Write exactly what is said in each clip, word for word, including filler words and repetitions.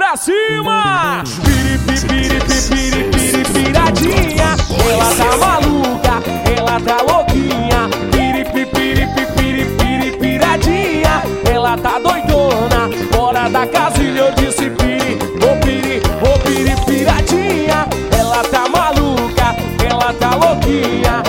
pra cima! Piripiradinha, ela tá maluca, ela tá louquinha. Piripiradinha, ela tá doidona, fora da casinha eu disse piri, ô piri, ô piripiradinha, ela tá maluca, ela tá louquinha.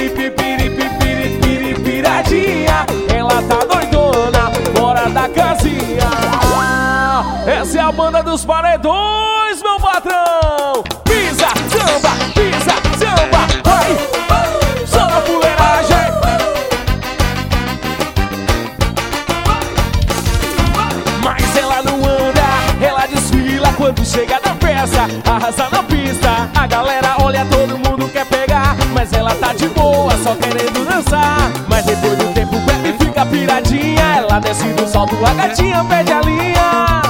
Piripiradinha, ela tá doidona, fora da casinha. Essa é a banda dos paredões, meu patrão. Pisa, samba, pisa, samba, vai, só na fuleiragem. Mas ela não anda, ela desfila quando chega na festa, arrasa na pista. A galera olha, todo mundo quer pegar, mas ela tá de boa, só querendo dançar. Mas depois do tempo bebe e fica piradinha, ela desce do salto, a gatinha perde a linha.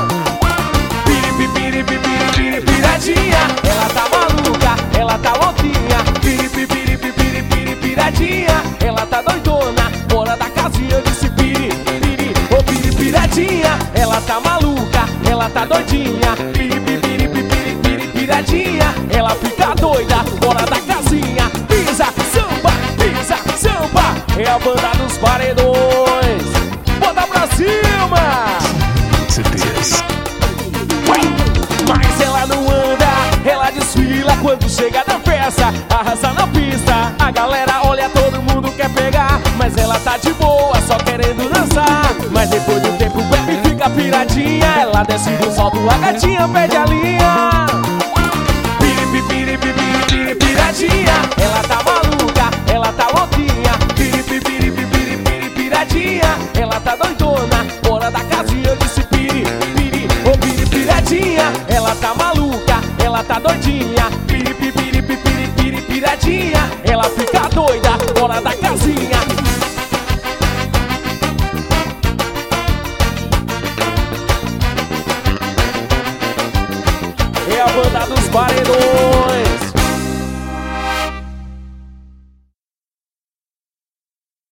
Piripiradinha, ela tá maluca, ela tá louquinha. Piripiradinha, ela tá doidona, fora da casinha eu disse piri, piri, ô piripiradinha, ela tá maluca, ela tá doidinha. Piripiradinha, ela fica doida, fora da casinha. Pisa, samba, pisa, samba, é a banda dos paredões. Bota pra cima! Mas ela não anda, ela desfila quando chega na festa, arrasa na pista. A galera olha, todo mundo quer pegar, mas ela tá de boa, só querendo dançar. Mas depois do tempo bebe e fica piradinha, ela desce do salto, a gatinha perde a linha. Piripiradinha, ela tá maluca, ela tá louquinha. Piripiradinha, ela tá doidona, fora da casinha eu disse piri, piri, ô piripiradinha, ela tá maluca, ela tá doidinha. Piripiradinha, ela fica doida, fora da casinha. É a banda dos paredões.